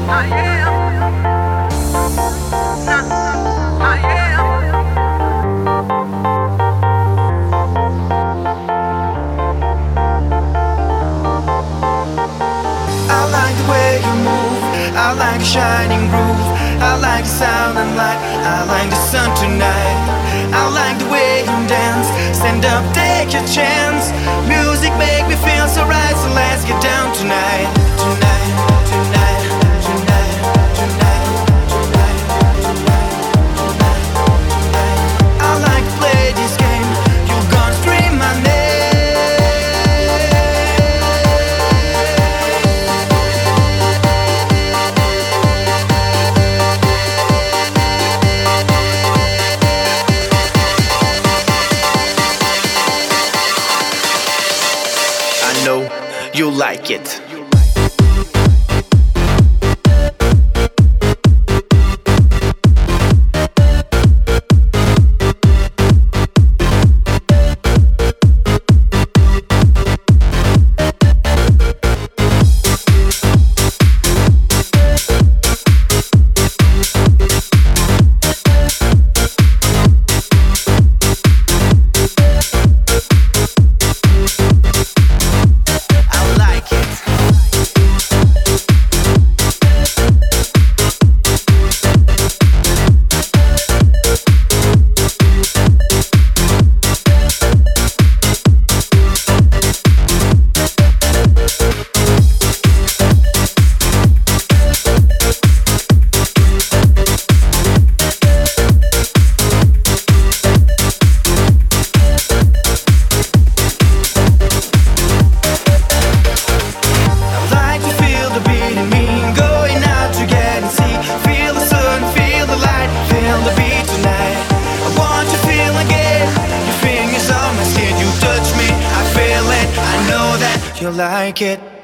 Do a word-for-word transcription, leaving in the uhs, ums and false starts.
I am. Nah, I am. I like the way you move, I like a shining groove, I like the sound and light, I like the sun tonight. I like the way you dance, stand up, take your chance. Music make me feel so right, so let's get down tonight. Tonight, tonight, tonight, tonight, tonight, tonight, tonight. I like to play this game, you're gonna scream my name. I know you like it. You like it.